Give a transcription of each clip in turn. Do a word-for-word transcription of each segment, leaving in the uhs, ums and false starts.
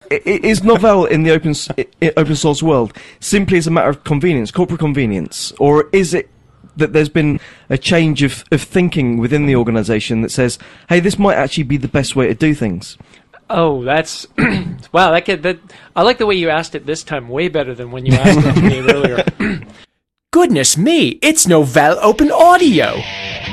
i- is Novell in the open s- i- open source world simply as a matter of convenience, corporate convenience, or is it that there's been a change of, of thinking within the organization that says, hey, this might actually be the best way to do things? Oh, that's wow! That, could, that I like the way you asked it this time, way better than when you asked it to me earlier. Goodness me, it's Novell Open Audio.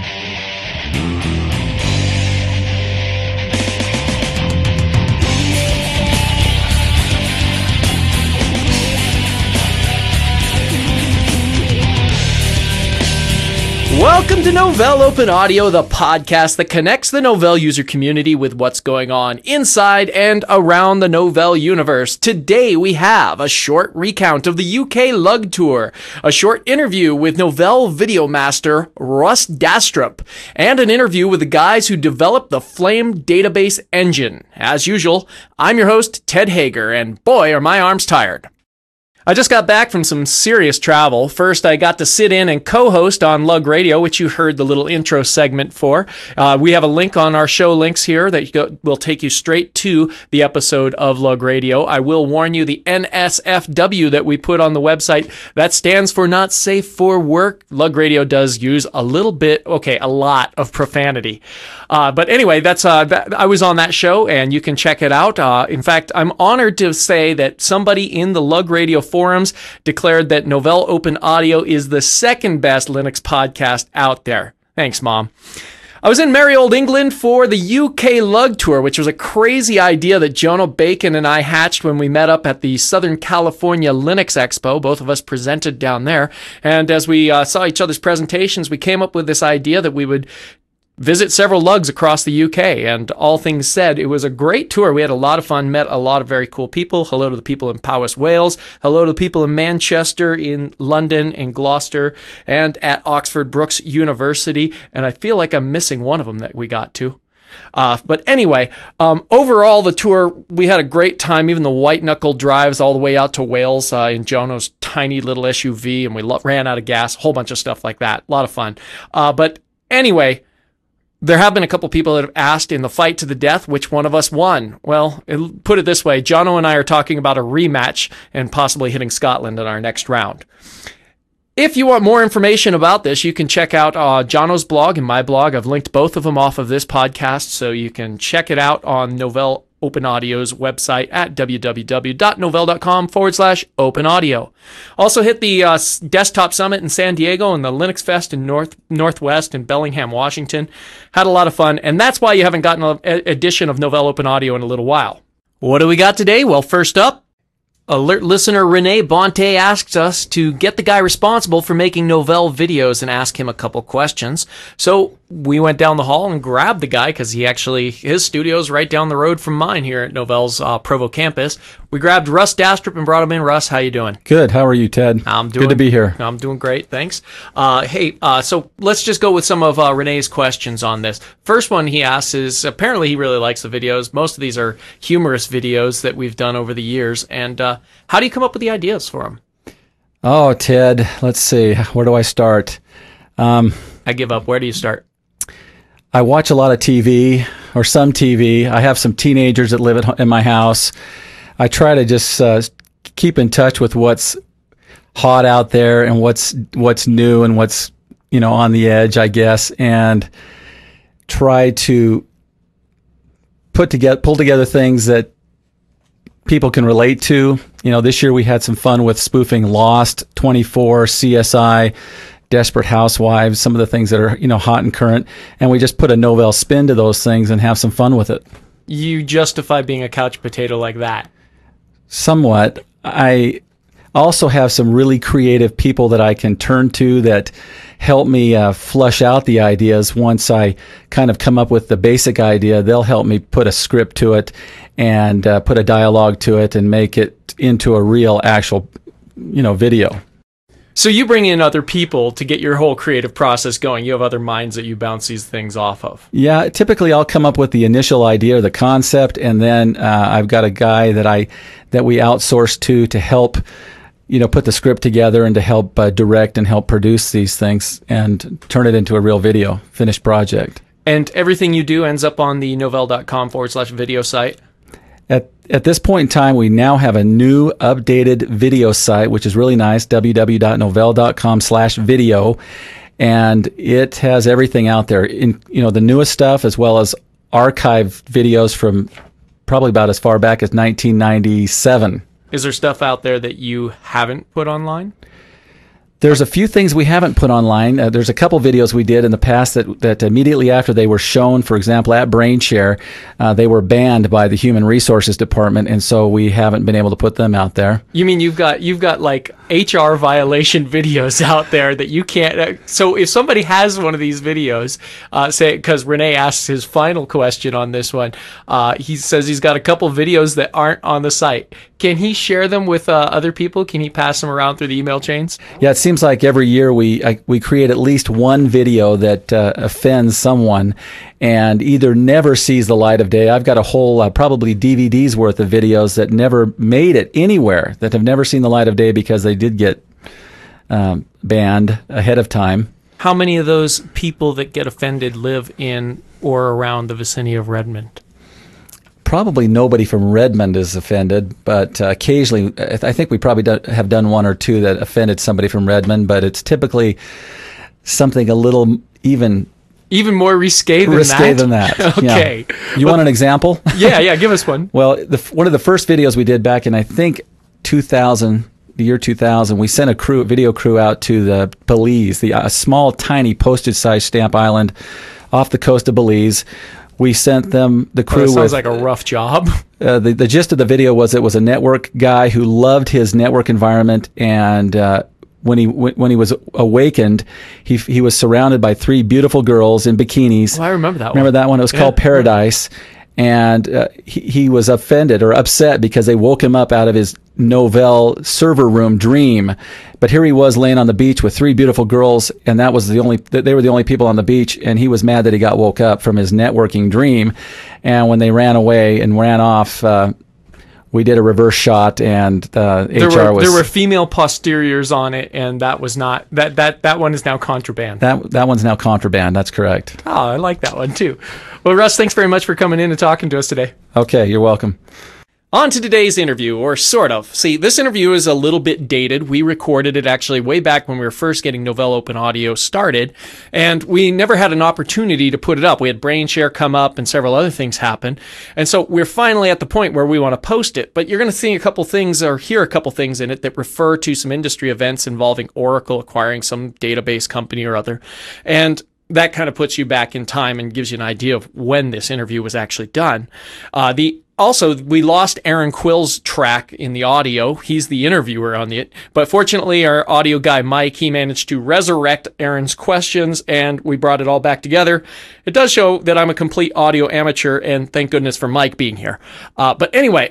Welcome to Novell Open Audio, the podcast that connects the Novell user community with what's going on inside and around the Novell universe. Today we have a short recount of the U K Lug Tour, a short interview with Novell video master Russ Dastrup, and an interview with the guys who developed the Flame database engine. As usual, I'm your host, Ted Hager, and boy, are my arms tired. I just got back from some serious travel. First, I got to sit in and co-host on Lug Radio, which you heard the little intro segment for. Uh, we have a link on our show links here that you go, will take you straight to the episode of Lug Radio. I will warn you, the N S F W that we put on the website, that stands for Not Safe for Work. Lug Radio does use a little bit, okay, a lot of profanity. Uh, but anyway, that's uh, that, I was on that show, and you can check it out. Uh, in fact, I'm honored to say that somebody in the Lug Radio forums declared that Novell Open Audio is the second best Linux podcast out there. Thanks, Mom. I was in merry old England for the U K Lug Tour, which was a crazy idea that Jono Bacon and I hatched when we met up at the Southern California Linux Expo. Both of us presented down there. And as we uh, saw each other's presentations, we came up with this idea that we would visit several lugs across the U K, and all things said, it was a great tour. We had a lot of fun, met a lot of very cool people. Hello to the people in Powys, Wales. Hello to the people in Manchester, in London, in Gloucester, and at Oxford Brookes University. And I feel like I'm missing one of them that we got to. Uh, but anyway, um, overall, the tour, we had a great time. Even the white knuckle drives all the way out to Wales uh, in Jono's tiny little S U V, and we lo- ran out of gas, a whole bunch of stuff like that. A lot of fun. Uh, but anyway, there have been a couple people that have asked in the fight to the death which one of us won. Well, it, put it this way, Jono and I are talking about a rematch and possibly hitting Scotland in our next round. If you want more information about this, you can check out uh, Jono's blog and my blog. I've linked both of them off of this podcast, so you can check it out on Novell Open Audio's website at www.novell.com forward slash open audio. Also hit the uh, Desktop Summit in San Diego and the Linux Fest in North Northwest in Bellingham, Washington. Had a lot of fun, and that's why you haven't gotten an edition of Novell Open Audio in a little while. What do we got today? Well, first up, alert listener Renee Bonte asks us to get the guy responsible for making Novell videos and ask him a couple questions. So we went down the hall and grabbed the guy because he actually, his studio's right down the road from mine here at Novell's uh, Provo campus. We grabbed Russ Dastrup and brought him in. Russ, how you doing? Good. How are you, Ted? I'm doing good to be here. I'm doing great. Thanks. Uh, hey, uh, so let's just go with some of uh, Renee's questions on this. First one he asks is, apparently he really likes the videos. Most of these are humorous videos that we've done over the years. And uh, how do you come up with the ideas for them? Oh, Ted, let's see. Where do I start? Um, I give up. Where do you start? I watch a lot of T V, or some T V. I have some teenagers that live at, in my house. I try to just uh, keep in touch with what's hot out there and what's what's new and what's, you know, on the edge, I guess, and try to put together, pull together things that people can relate to. You know, this year we had some fun with spoofing Lost, twenty-four, C S I, Desperate Housewives, some of the things that are, you know, hot and current, and we just put a Novell spin to those things and have some fun with it. You justify being a couch potato like that? Somewhat. I also have some really creative people that I can turn to that help me uh, flush out the ideas. Once I kind of come up with the basic idea, they'll help me put a script to it and uh, put a dialogue to it and make it into a real, actual, you know, video. So you bring in other people to get your whole creative process going. You have other minds that you bounce these things off of. Yeah, typically I'll come up with the initial idea or the concept, and then uh, I've got a guy that I that we outsource to to help, you know, put the script together and to help uh, direct and help produce these things and turn it into a real video, finished project. And everything you do ends up on the novell.com forward slash video site? At at this point in time, we now have a new updated video site, which is really nice, w w w dot novell dot com slash video. And it has everything out there, in, you know, the newest stuff as well as archived videos from probably about as far back as nineteen ninety-seven. Is there stuff out there that you haven't put online? There's a few things we haven't put online. Uh, there's a couple videos we did in the past that, that immediately after they were shown, for example, at BrainShare, uh, they were banned by the Human Resources Department, and so we haven't been able to put them out there. You mean you've got you've got like H R violation videos out there that you can't... Uh, so if somebody has one of these videos, uh, say, because Renee asks his final question on this one, uh, he says he's got a couple videos that aren't on the site. Can he share them with uh, other people? Can he pass them around through the email chains? Yeah, it seems like every year we I, we create at least one video that uh, offends someone and either never sees the light of day. I've got a whole uh, probably D V Ds worth of videos that never made it anywhere, that have never seen the light of day because they did get um, banned ahead of time. How many of those people that get offended live in or around the vicinity of Redmond? Probably nobody from Redmond is offended, but uh, occasionally, I, th- I think we probably do- have done one or two that offended somebody from Redmond, but it's typically something a little even even more risque than risque that. than that. Okay, yeah. You well, want an example? yeah, yeah. Give us one. Well, the, one of the first videos we did back in I think two thousand, the year two thousand, we sent a crew, video crew out to the Belize, the a small, tiny postage-sized stamp island off the coast of Belize. We sent them, the crew Well, that sounds with, like a rough job. Uh, the, the gist of the video was it was a network guy who loved his network environment, and uh, when he w- when he was awakened, he he was surrounded by three beautiful girls in bikinis. Oh, I remember that one. Remember that one? It was Yeah. called Paradise. And uh, he, he was offended or upset because they woke him up out of his Novell server room dream. But here he was laying on the beach with three beautiful girls, and that was the only, they were the only people on the beach, and he was mad that he got woke up from his networking dream. And when they ran away and ran off, uh, we did a reverse shot, and uh, there H R were, was... There were female posteriors on it, and that was not... That, that, that one is now contraband. That, that one's now contraband, that's correct. Oh, I like that one, too. Well, Russ, thanks very much for coming in and talking to us today. Okay, you're welcome. On to today's interview, or sort of. See, this interview is a little bit dated. We recorded it actually way back when we were first getting Novell Open Audio started, and we never had an opportunity to put it up. We had BrainShare come up and several other things happen, and so we're finally at the point where we want to post it. But you're going to see a couple things, or hear a couple things in it that refer to some industry events involving Oracle acquiring some database company or other, and that kind of puts you back in time and gives you an idea of when this interview was actually done. Uh, the Also, we lost Aaron Quill's track in the audio. He's the interviewer on it. But fortunately, our audio guy, Mike, he managed to resurrect Aaron's questions, and we brought it all back together. It does show that I'm a complete audio amateur, and thank goodness for Mike being here. Uh, but anyway...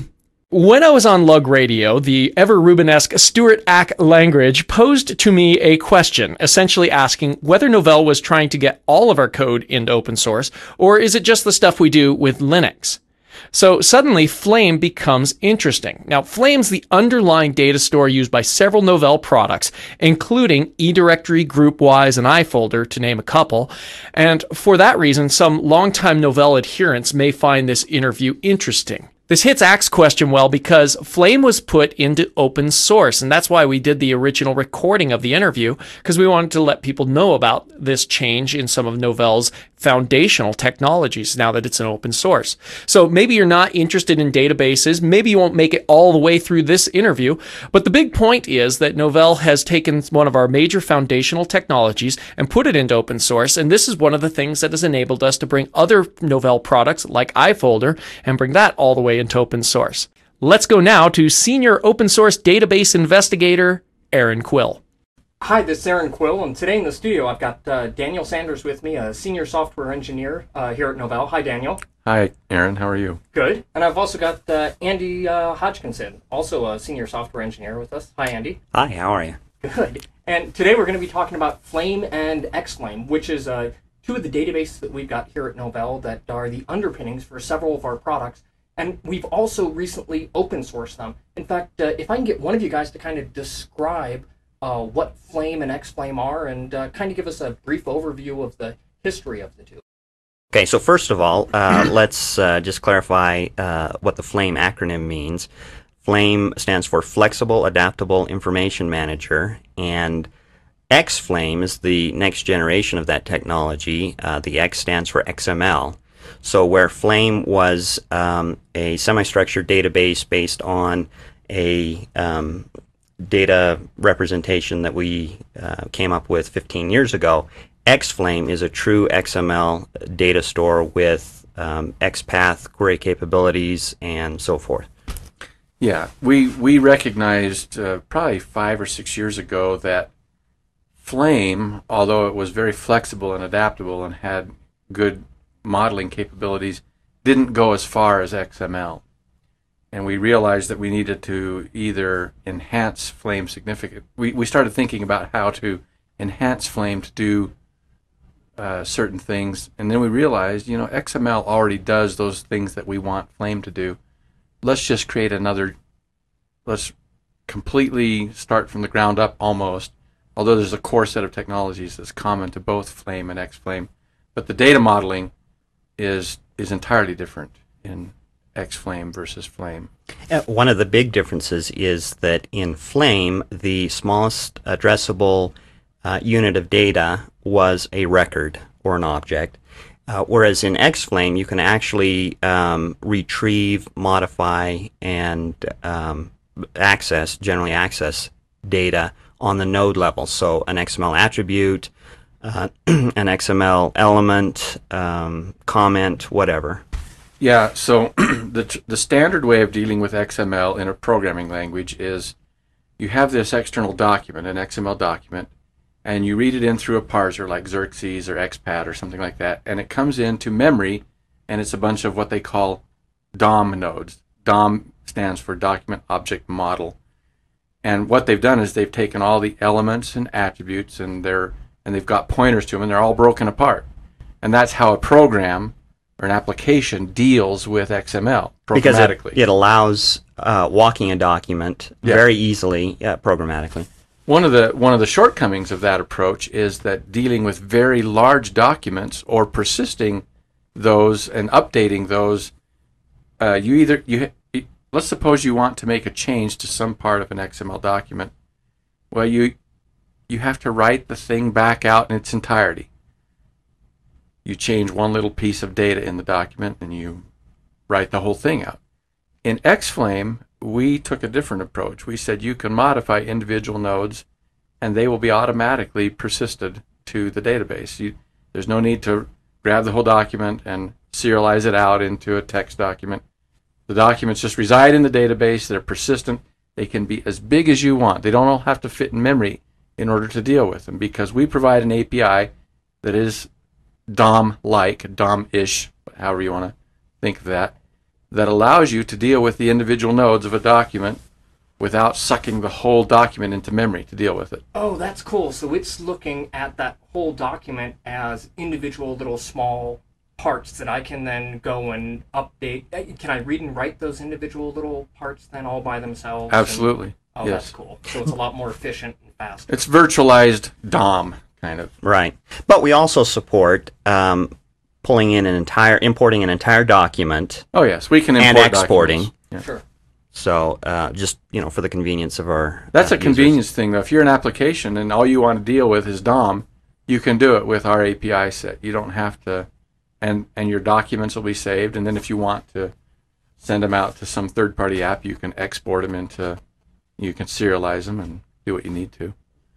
When I was on Lug Radio, the ever-Rubenesque Stuart Ack Langridge posed to me a question, essentially asking whether Novell was trying to get all of our code into open source, or is it just the stuff we do with Linux? So suddenly, Flame becomes interesting. Now, Flame's the underlying data store used by several Novell products, including eDirectory, GroupWise, and iFolder, to name a couple. And for that reason, some longtime Novell adherents may find this interview interesting. This hits Ack's question well because Flame was put into open source, and that's why we did the original recording of the interview, because we wanted to let people know about this change in some of Novell's foundational technologies now that it's an open source. So maybe you're not interested in databases, maybe you won't make it all the way through this interview, but the big point is that Novell has taken one of our major foundational technologies and put it into open source, and this is one of the things that has enabled us to bring other Novell products like iFolder and bring that all the way into open source. Let's go now to Senior Open Source Database Investigator, Aaron Quill. Hi, this is Aaron Quill, and today in the studio I've got uh, Daniel Sanders with me, a senior software engineer uh, here at Novell. Hi, Daniel. Hi, Aaron. How are you? Good. And I've also got uh, Andy uh, Hodgkinson, also a senior software engineer with us. Hi, Andy. Hi, how are you? Good. And today we're going to be talking about Flame and Xflame, which is uh, two of the databases that we've got here at Novell that are the underpinnings for several of our products. And we've also recently open sourced them. In fact, uh, if I can get one of you guys to kind of describe uh, what Flame and Xflame are and uh, kind of give us a brief overview of the history of the two. Okay, so first of all, uh, let's uh, just clarify uh, what the FLAME acronym means. FLAME stands for Flexible Adaptable Information Manager, and X FLAME is the next generation of that technology. Uh, the X stands for X M L. So where FLAME was um, a semi-structured database based on a um, data representation that we uh, came up with fifteen years ago, X FLAME is a true X M L data store with um, X PATH query capabilities and so forth. Yeah, we we recognized uh, probably five or six years ago that FLAME, although it was very flexible and adaptable and had good modeling capabilities, didn't go as far as X M L. And we realized that we needed to either enhance FLAME significant. We we started thinking about how to enhance FLAME to do uh, certain things, and then we realized, you know, X M L already does those things that we want FLAME to do. Let's just create another, let's completely start from the ground up almost, although there's a core set of technologies that's common to both FLAME and X FLAME. But the data modeling is is entirely different in X FLAME versus FLAME. Uh, one of the big differences is that in FLAME, the smallest addressable uh, unit of data was a record or an object. Uh, whereas in X FLAME, you can actually um, retrieve, modify, and um, access, generally access data on the node level. So an X M L attribute, uh, an X M L element, um, comment, whatever. Yeah, so the, the standard way of dealing with X M L in a programming language is you have this external document, an X M L document, and you read it in through a parser like Xerxes or X PAT or something like that, and it comes into memory, and it's a bunch of what they call D O M nodes. D O M stands for Document Object Model. And what they've done is they've taken all the elements and attributes, and they're and they've got pointers to them, and they're all broken apart. And that's how a program or an application deals with X M L Because programmatically. it, it allows uh, walking a document Yeah. very easily uh, programmatically. One of the one of the shortcomings of that approach is that dealing with very large documents or persisting those and updating those, uh, you either you let's suppose you want to make a change to some part of an X M L document. Well, you you have to write the thing back out in its entirety. You change one little piece of data in the document and you write the whole thing out. In X FLAME, we took a different approach. We said you can modify individual nodes and they will be automatically persisted to the database. You, there's no need to grab the whole document and serialize it out into a text document. The documents just reside in the database. They're persistent. They can be as big as you want. They don't all have to fit in memory in order to deal with them, because we provide an A P I that is D O M-like, D O M-ish, however you want to think of that, that allows you to deal with the individual nodes of a document without sucking the whole document into memory to deal with it. Oh, that's cool. So it's looking at that whole document as individual little small parts that I can then go and update. Can I read and write those individual little parts then all by themselves? Absolutely. And, oh, yes. That's cool. So it's a lot more efficient and faster. It's virtualized D O M, kind of. Right. But we also support um, pulling in an entire, importing an entire document Oh, yes. We can import and exporting. documents. Yeah. Sure. So uh, just, you know, for the convenience of our That's uh, a convenience thing, though. If you're an application and all you want to deal with is D O M, you can do it with our A P I set. You don't have to, and and your documents will be saved. And then if you want to send them out to some third-party app, you can export them into, you can serialize them and do what you need to.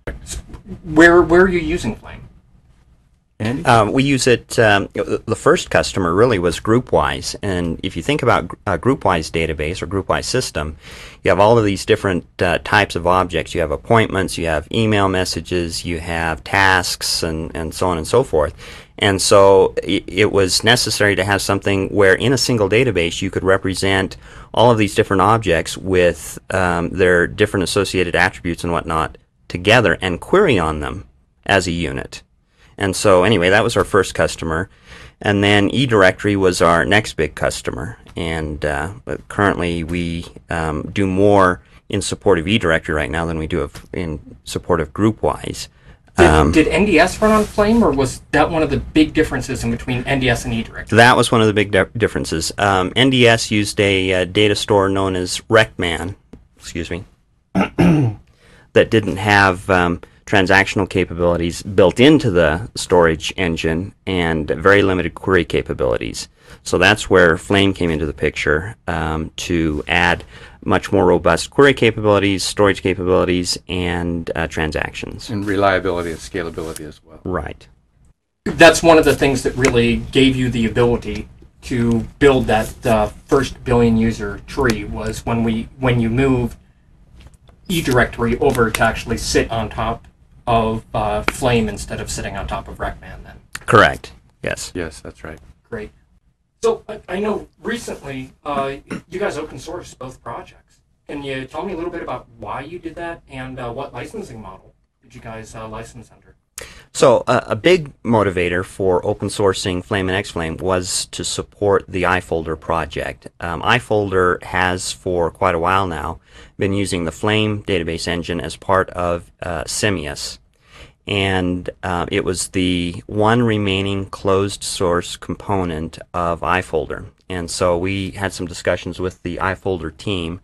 Where where are you using Flame? Andy? Um, we use it, um, the first customer really was GroupWise, and if you think about a GroupWise database or GroupWise system, you have all of these different uh, types of objects. You have appointments, you have email messages, you have tasks, and, and so on and so forth. And so it, it was necessary to have something where in a single database you could represent all of these different objects with um, their different associated attributes and whatnot together and query on them as a unit. And so anyway, that was our first customer. And then eDirectory was our next big customer. And uh, currently we um, do more in support of eDirectory right now than we do of, in support of GroupWise. Did, Um, did N D S run on Flame, or was that one of the big differences in between N D S and eDirectory? That was one of the big di- differences. Um, N D S used a uh, data store known as RecMan, excuse me, that didn't have um, transactional capabilities built into the storage engine and very limited query capabilities. So that's where Flame came into the picture um, to add much more robust query capabilities, storage capabilities, and uh, transactions. And reliability and scalability as well. Right. That's one of the things that really gave you the ability to build that uh, first billion user tree, was when we when you moved eDirectory over to actually sit on top of uh, Flame instead of sitting on top of RecMan then. Correct. Yes. Yes, that's right. Great. So I, I know recently uh, you guys open sourced both projects. Can you tell me a little bit about why you did that, and uh, what licensing model did you guys uh, license under? So uh, a big motivator for open sourcing Flame and Xflame was to support the iFolder project. Um, iFolder has for quite a while now been using the Flame database engine as part of uh, Simius. And uh, it was the one remaining closed source component of iFolder. And so we had some discussions with the iFolder team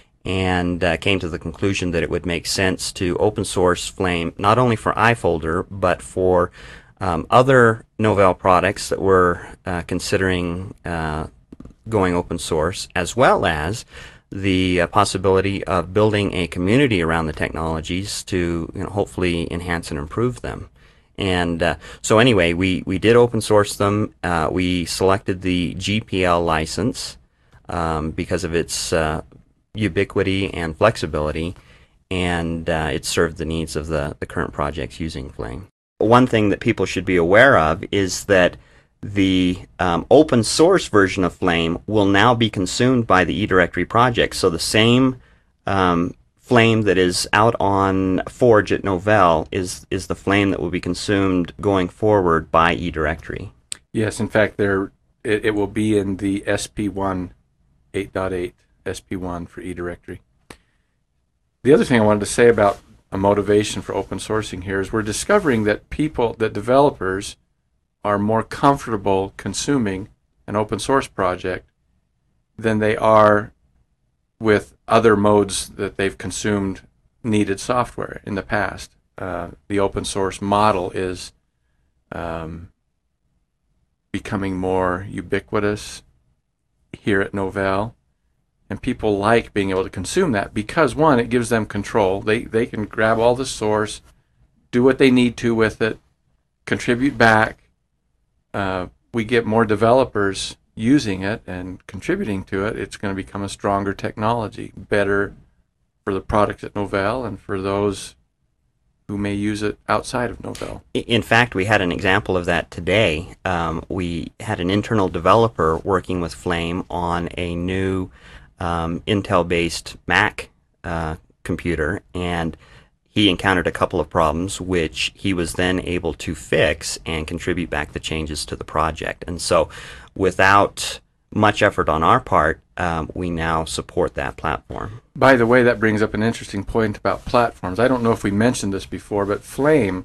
and uh, came to the conclusion that it would make sense to open source Flame not only for iFolder but for um, other Novell products that we're uh, considering uh, going open source, as well as the uh, possibility of building a community around the technologies to, you know, hopefully enhance and improve them. And uh, so anyway, we, we did open source them. Uh, we selected the G P L license um, because of its uh, ubiquity and flexibility, and uh, it served the needs of the, the current projects using Flame. One thing that people should be aware of is that the um, open source version of Flame will now be consumed by the eDirectory project. So the same um, Flame that is out on Forge at Novell is is the Flame that will be consumed going forward by eDirectory. Yes, in fact, there it, it will be in the S P one eight point eight, S P one for eDirectory. The other thing I wanted to say about a motivation for open sourcing here is we're discovering that people, that developers are more comfortable consuming an open source project than they are with other modes that they've consumed needed software in the past. Uh, the open source model is um, becoming more ubiquitous here at Novell, and people like being able to consume that because, one, it gives them control. They, they can grab all the source, do what they need to with it, contribute back. Uh, we get more developers using it and contributing to it. It's going to become a stronger technology, better for the product at Novell and for those who may use it outside of Novell. In fact, we had an example of that today. Um, we had an internal developer working with Flame on a new um, Intel-based Mac uh, computer, and he encountered a couple of problems which he was then able to fix and contribute back the changes to the project. And so without much effort on our part, um, we now support that platform. By the way, that brings up an interesting point about platforms. I don't know if we mentioned this before, but Flame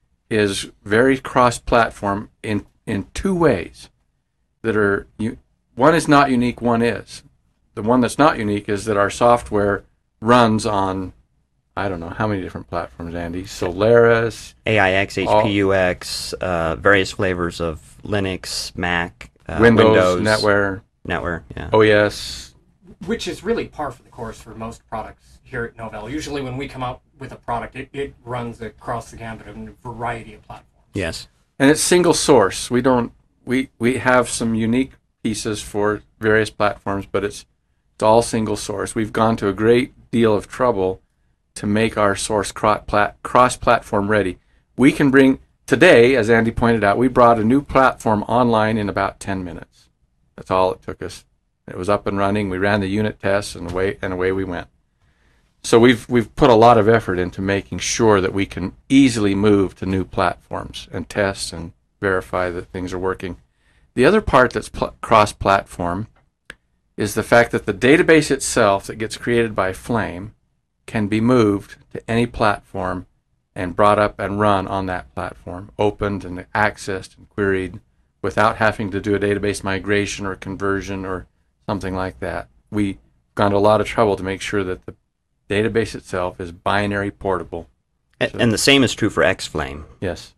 is very cross-platform in, in two ways that are, one is not unique, one is. The one that's not unique is that our software runs on, I don't know, how many different platforms, Andy? Solaris, A I X, H P U X, uh, various flavors of Linux, Mac, uh, Windows, Windows, NetWare, NetWare, yeah. O E S. Which is really par for the course for most products here at Novell. Usually when we come out with a product, it, it runs across the gambit of a variety of platforms. Yes. And it's single source. We don't, we, we have some unique pieces for various platforms, but it's, it's all single source. We've gone to a great deal of trouble to make our source cross-platform ready. We can bring, today, as Andy pointed out, we brought a new platform online in about ten minutes. That's all it took us. It was up and running. We ran the unit tests, and away and away we went. So we've we've put a lot of effort into making sure that we can easily move to new platforms and test and verify that things are working. The other part that's pl- cross-platform is the fact that the database itself that gets created by Flame can be moved to any platform and brought up and run on that platform, opened and accessed and queried without having to do a database migration or conversion or something like that. We've gone to a lot of trouble to make sure that the database itself is binary portable. And, and the same is true for Xflame. Yes.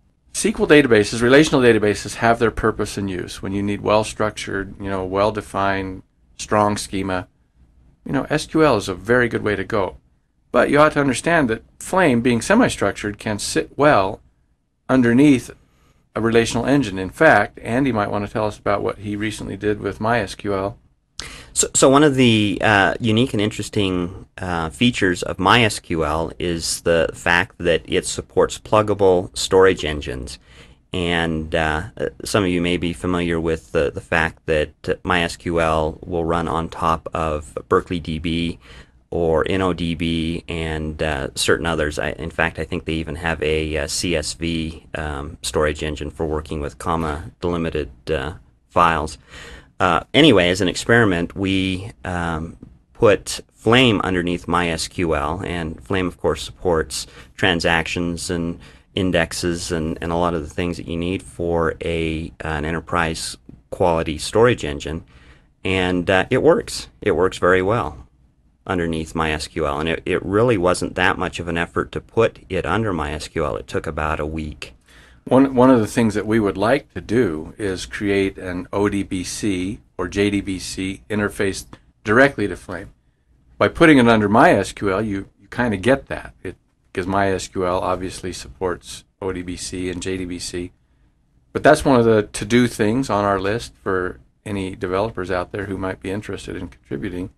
S Q L databases, relational databases, have their purpose and use. When you need well-structured, you know, well-defined, strong schema, you know, S Q L is a very good way to go. But you ought to understand that Flame, being semi-structured, can sit well underneath a relational engine. In fact, Andy might want to tell us about what he recently did with MySQL. So, so one of the uh, unique and interesting uh, features of MySQL is the fact that it supports pluggable storage engines. And uh, some of you may be familiar with the, the fact that MySQL will run on top of Berkeley D B or InnoDB and uh, certain others. I, in fact, I think they even have a, a C S V um, storage engine for working with comma delimited uh, files. Uh, anyway, as an experiment, we um, put Flame underneath MySQL, and Flame, of course, supports transactions and indexes and, and a lot of the things that you need for a an enterprise quality storage engine, and uh, it works. It works very well underneath MySQL, and it, it really wasn't that much of an effort to put it under MySQL. It took about a week. One one of the things that we would like to do is create an O D B C or J D B C interface directly to Flame. By putting it under MySQL, you, you kind of get that. It, because MySQL obviously supports O D B C and J D B C. But that's one of the to-do things on our list for any developers out there who might be interested in contributing.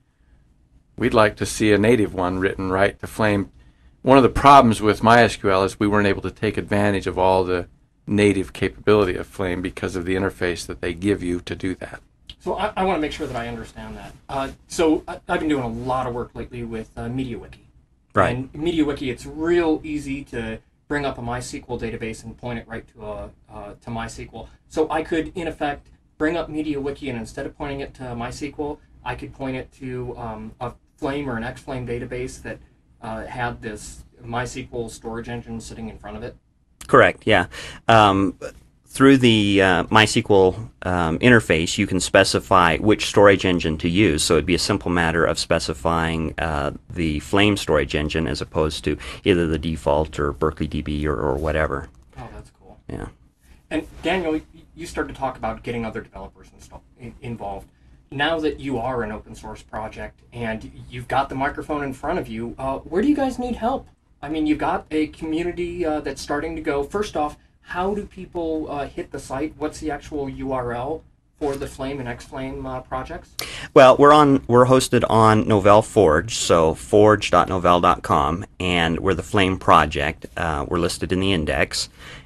We'd like to see a native one written right to Flame. One of the problems with MySQL is we weren't able to take advantage of all the native capability of Flame because of the interface that they give you to do that. So I, I want to make sure that I understand that. Uh, so I, I've been doing a lot of work lately with uh, MediaWiki. Right. And MediaWiki, it's real easy to bring up a MySQL database and point it right to a uh, to MySQL. So I could, in effect, bring up MediaWiki, and instead of pointing it to MySQL, I could point it to um, a Flame or an Xflame database that uh, had this MySQL storage engine sitting in front of it. Correct, yeah. Um, through the uh, MySQL um, interface, you can specify which storage engine to use. So it'd be a simple matter of specifying uh, the Flame storage engine as opposed to either the default or Berkeley D B or, or whatever. Oh, that's cool. Yeah. And Daniel, you started to talk about getting other developers install, in, involved. Now that you are an open source project and you've got the microphone in front of you, uh, where do you guys need help? I mean, you've got a community uh, that's starting to go. First off, how do people uh, hit the site? What's the actual U R L for the Flame and Xflame uh, projects? Well, we're on we're hosted on Novell Forge, so forge dot novell dot com, and we're the Flame project. Uh, we're listed in the index,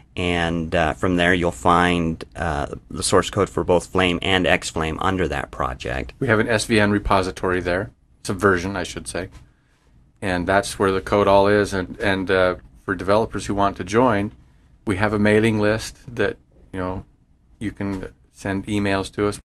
and uh, from there you'll find uh, the source code for both Flame and Xflame under that project. We have an S V N repository there. It's a version, I should say. And that's where the code all is. And, and uh, for developers who want to join, we have a mailing list that, you know, you can send emails to us.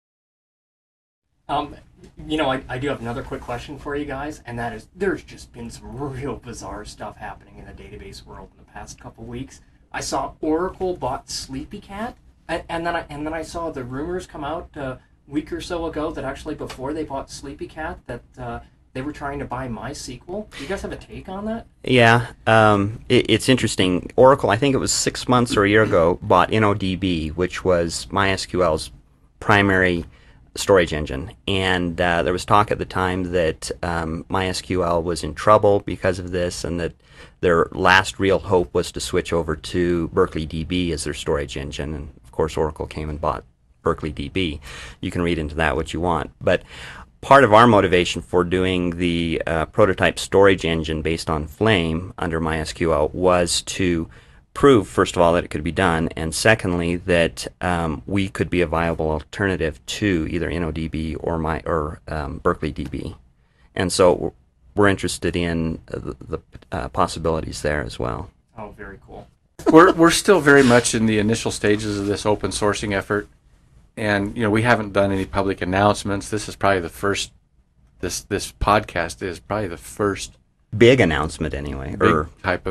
Um, you know, I, I do have another quick question for you guys, and that is, there's just been some real bizarre stuff happening in the database world in the past couple weeks. I saw Oracle bought SleepyCat, and, and then I and then I saw the rumors come out a week or so ago that actually before they bought SleepyCat that uh, they were trying to buy MySQL. Do you guys have a take on that? Yeah, um, it, it's interesting. Oracle, I think it was six months or a year ago, bought InnoDB, which was MySQL's primary storage engine. And uh, there was talk at the time that um, MySQL was in trouble because of this, and that their last real hope was to switch over to Berkeley D B as their storage engine. And of course, Oracle came and bought Berkeley D B. You can read into that what you want. But part of our motivation for doing the uh, prototype storage engine based on Flame under MySQL was to prove, first of all, that it could be done, and secondly, that um, we could be a viable alternative to either InnoDB or my or um, Berkeley D B. And so we're interested in uh, the, the uh, possibilities there as well. Oh, very cool. we're we're still very much in the initial stages of this open sourcing effort. And, you know, we haven't done any public announcements. This is probably the first, this this podcast is probably the first big announcement anyway. big or type of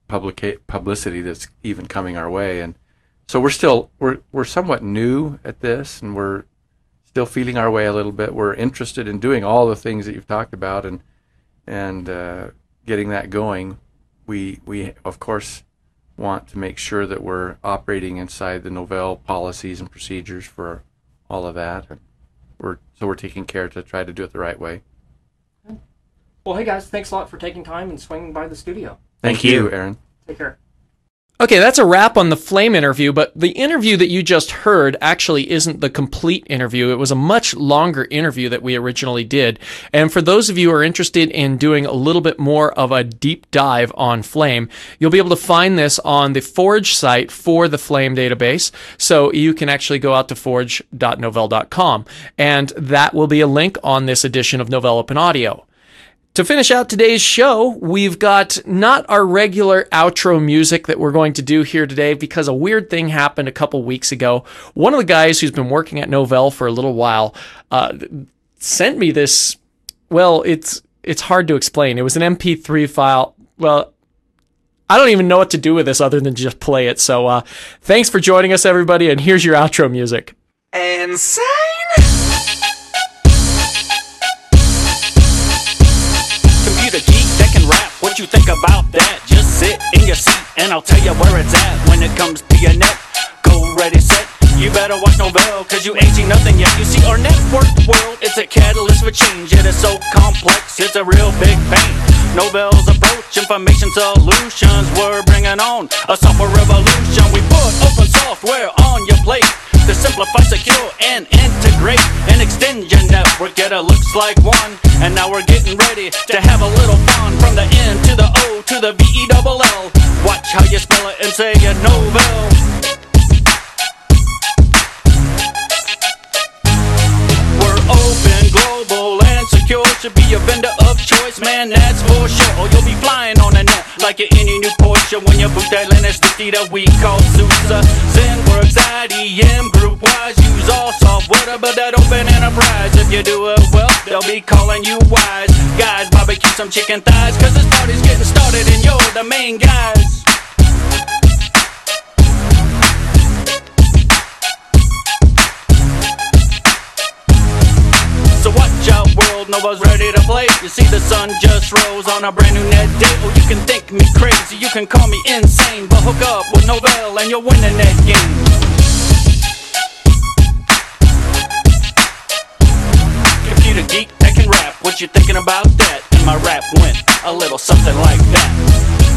publica- publicity that's even coming our way. And so we're still we're we're somewhat new at this, and we're still feeling our way a little bit. We're interested in doing all the things that you've talked about, and and uh, getting that going. We we of course want to make sure that we're operating inside the Novell policies and procedures for all of that. And we're so we're taking care to try to do it the right way. Well, hey guys, thanks a lot for taking time and swinging by the studio. Thank, Thank you, you. Aaron. Take care. Okay, that's a wrap on the Flame interview, but the interview that you just heard actually isn't the complete interview. It was a much longer interview that we originally did. And for those of you who are interested in doing a little bit more of a deep dive on Flame, you'll be able to find this on the Forge site for the Flame database. So you can actually go out to forge dot novell dot com, and that will be a link on this edition of Novell Open Audio. To finish out today's show, we've got not our regular outro music that we're going to do here today because a weird thing happened a couple weeks ago. One of the guys who's been working at Novell for a little while uh, sent me this. Well, it's it's hard to explain. It was an M P three file. Well, I don't even know what to do with this other than just play it. So uh, thanks for joining us, everybody, and here's your outro music. Insane! Computer geek that can rap, what you think about that? Just sit in your seat and I'll tell you where it's at. When it comes to your net, go ready, set. You better watch Novell, cause you ain't seen nothing yet. You see, our network world, it's a catalyst for change. It is so complex, it's a real big pain. Novell's approach, information solutions, we're bringing on a software revolution. We put open software on your plate to simplify, secure, and integrate an extension network that it looks like one. And now we're getting ready to have a little fun. From the N to the O to the V E double L. Watch how you spell it and say it, Novell. We're open, global, and secure. Should be a vendor of choice, man, that's for sure. Or you'll be flying on the net like you're any new Porsche when you boot that Linux fifty that we call SUSE. ZenWorks, I D M, GroupWise, use all software to build that open enterprise. If you do it well, they'll be calling you wise. Guys, barbecue some chicken thighs, cause this party's getting started and you're the main guys. So watch out, world, Novell's ready to play. You see the sun just rose on a brand new net day. Oh, you can think me crazy, you can call me insane, but hook up with Novell and you'll win the net game. Computer geek that can rap, what you thinking about that? And my rap went a little something like that.